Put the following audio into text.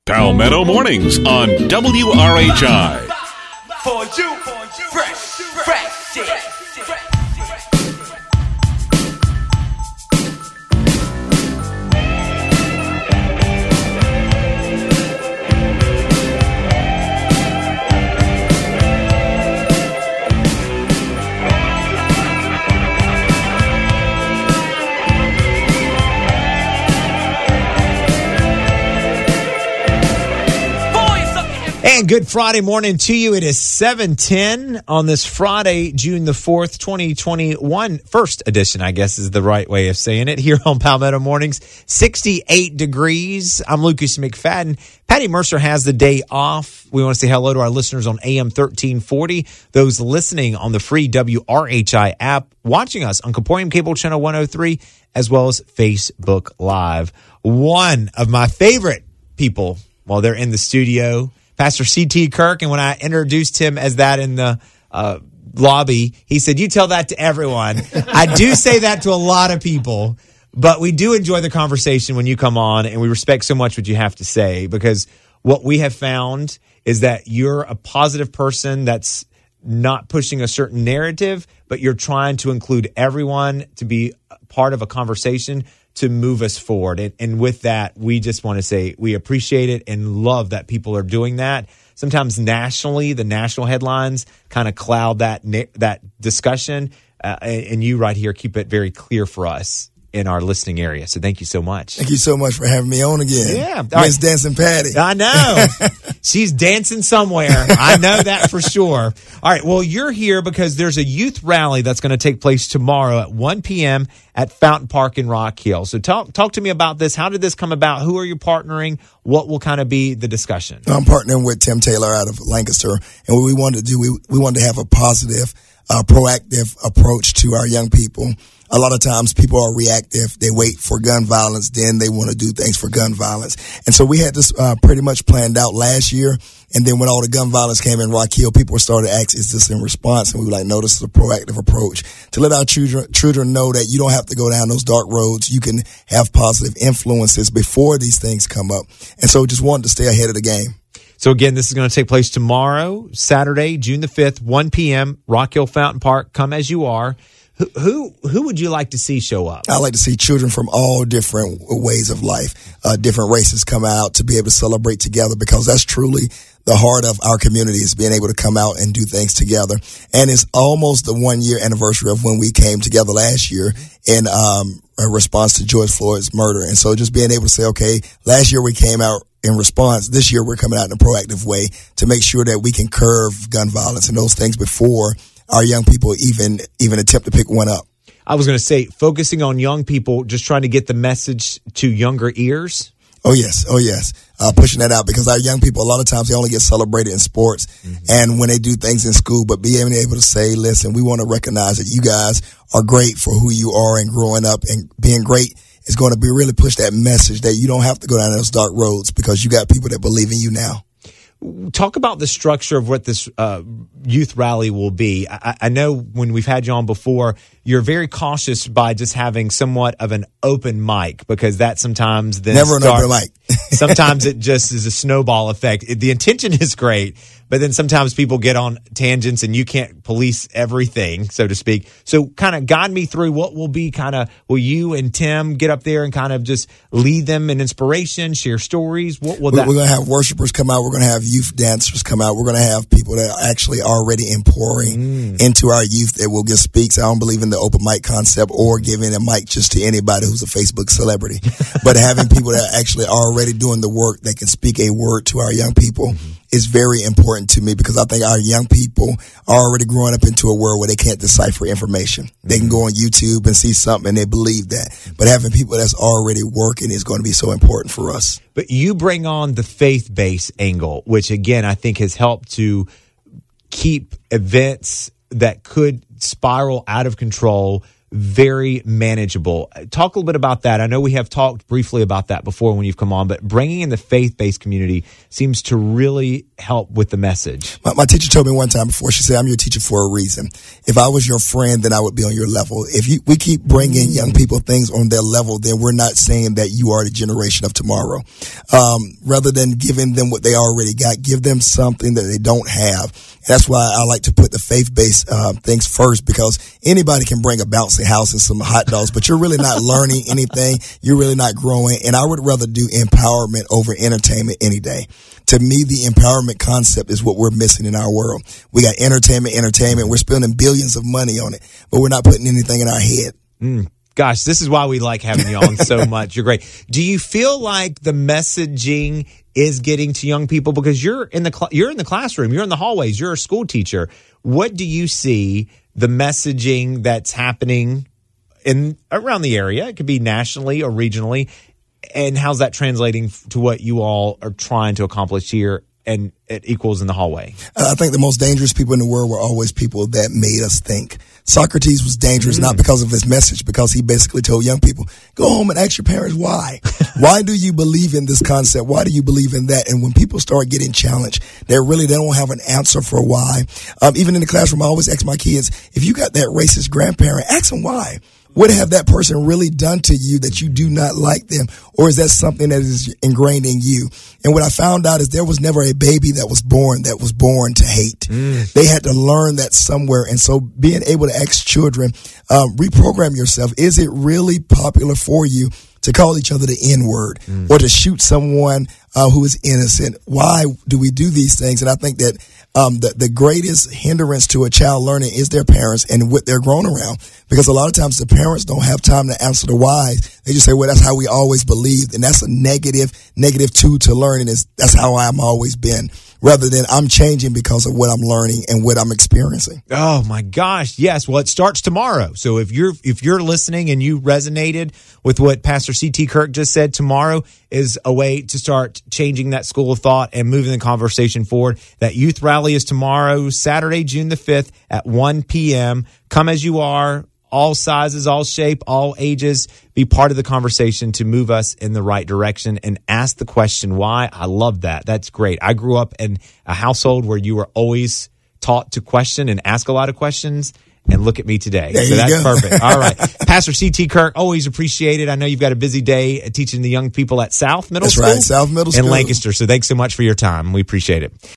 Palmetto Mornings on WRHI. For you, fresh shit. And good Friday morning to you. It is 7:10 on this Friday, June the 4th, 2021. First edition, I guess, is the right way of saying it. Here on Palmetto Mornings, 68 degrees. I'm Lucas McFadden. Patty Mercer has the day off. We want to say hello to our listeners on AM 1340, those listening on the free WRHI app, watching us on Comporium Cable Channel 103, as well as Facebook Live. One of my favorite people while they're in the studio, Pastor C.T. Kirk, and when I introduced him as that in the lobby, he said, "You tell that to everyone." I do say that to a lot of people, but we do enjoy the conversation when you come on, and we respect so much what you have to say, because what we have found is that you're a positive person that's not pushing a certain narrative, but you're trying to include everyone to be part of a conversation to move us forward. And with that, we just want to say we appreciate it and love that people are doing that. Sometimes nationally, the national headlines kind of cloud that discussion. And you right here keep it very clear for us in our listening area. So thank you so much. Thank you so much for having me on again. Yeah. Miss Dancing Patty. I know. She's dancing somewhere. I know that for sure. All right. Well, you're here because there's a youth rally that's going to take place tomorrow at 1 p.m. at Fountain Park in Rock Hill. So talk to me about this. How did this come about? Who are you partnering? What will kind of be the discussion? I'm partnering with Tim Taylor out of Lancaster. And what we wanted to do, we wanted to have a positive, proactive approach to our young people. A lot of times people are reactive. They wait for gun violence, then they want to do things for gun violence. And so we had this pretty much planned out last year. And then when all the gun violence came in Rock Hill, people started asking, is this in response? And we were like, no, this is a proactive approach to let our children know that you don't have to go down those dark roads. You can have positive influences before these things come up. And so just wanted to stay ahead of the game. So again, this is going to take place tomorrow, Saturday, June the 5th, 1 p.m., Rock Hill Fountain Park. Come as you are. Who would you like to see show up? I like to see children from all different ways of life, different races come out to be able to celebrate together, because that's truly the heart of our community, is being able to come out and do things together. And it's almost the 1 year anniversary of when we came together last year in a response to George Floyd's murder. And so just being able to say, okay, last year we came out in response. This year we're coming out in a proactive way to make sure that we can curb gun violence and those things before our young people even attempt to pick one up. I was going to say, focusing on young people, just trying to get the message to younger ears. Oh, yes. Pushing that out, because our young people, a lot of times they only get celebrated in sports and when they do things in school, but being able to say, listen, we want to recognize that you guys are great for who you are, and growing up and being great is going to be really push that message that you don't have to go down those dark roads, because you got people that believe in you now. Talk about the structure of what this youth rally will be. I know when we've had you on before, you're very cautious by just having somewhat of an open mic, because that sometimes then never an open mic. Sometimes it just is a snowball effect. The intention is great, but then sometimes people get on tangents and you can't police everything, so to speak. So kind of guide me through what will be will you and Tim get up there and kind of just lead them in inspiration, share stories? What will that? We're going to have worshipers come out. We're going to have youth dancers come out. We're going to have people that are actually already pouring into our youth that will give speaks. I don't believe in the open mic concept or giving a mic just to anybody who's a Facebook celebrity, but having people that are actually already doing the work that can speak a word to our young people is very important to me, because I think our young people are already growing up into a world where they can't decipher information. They can go on YouTube and see something and they believe that. But having people that's already working is going to be so important for us. But you bring on the faith-based angle, which again, I think has helped to keep events that could spiral out of control very manageable. Talk a little bit about that. I know we have talked briefly about that before when you've come on, but bringing in the faith-based community seems to really help with the message. My teacher told me one time before, she said, I'm your teacher for a reason. If I was your friend, then I would be on your level. If we keep bringing young people things on their level, then we're not saying that you are the generation of tomorrow. Rather than giving them what they already got, give them something that they don't have. That's why I like to put the faith-based things first, because anybody can bring a bouncy house and some hot dogs, but you're really not learning anything. You're really not growing. And I would rather do empowerment over entertainment any day. To me, the empowerment concept is what we're missing in our world. We got entertainment. We're spending billions of money on it, but we're not putting anything in our head. Gosh, this is why we like having you on so much. You're great. Do you feel like the messaging is getting to young people? Because you're in the classroom, you're in the hallways, you're a school teacher. What do you see the messaging that's happening around the area? It could be nationally or regionally. And how's that translating to what you all are trying to accomplish here and it equals in the hallway? I think the most dangerous people in the world were always people that made us think. Socrates was dangerous not because of his message, because he basically told young people, go home and ask your parents why. Why do you believe in this concept? Why do you believe in that? And when people start getting challenged, they don't have an answer for why. Even in the classroom, I always ask my kids, if you got that racist grandparent, ask them why. What have that person really done to you that you do not like them? Or is that something that is ingrained in you? And what I found out is there was never a baby that was born to hate. They had to learn that somewhere. And so being able to ask children, reprogram yourself. Is it really popular for you to call each other the N-word or to shoot someone who is innocent? Why do we do these things? And I think that the greatest hindrance to a child learning is their parents and what they're grown around. Because a lot of times the parents don't have time to answer the whys. They just say, well, that's how we always believed. And that's a negative tool to learning. That's how I've always been. Rather than I'm changing because of what I'm learning and what I'm experiencing. Oh my gosh. Yes. Well, it starts tomorrow. So if you're listening and you resonated with what Pastor C.T. Kirk just said, tomorrow is a way to start changing that school of thought and moving the conversation forward. That youth rally is tomorrow, Saturday, June the 5th at 1 p.m. Come as you are. All sizes, all shape, all ages, be part of the conversation to move us in the right direction and ask the question why. I love that. That's great. I grew up in a household where you were always taught to question and ask a lot of questions. And look at me today. So that's perfect. All right. Pastor C.T. Kirk, always appreciate it. I know you've got a busy day teaching the young people at South Middle School. That's right, South Middle School. In Lancaster. So thanks so much for your time. We appreciate it.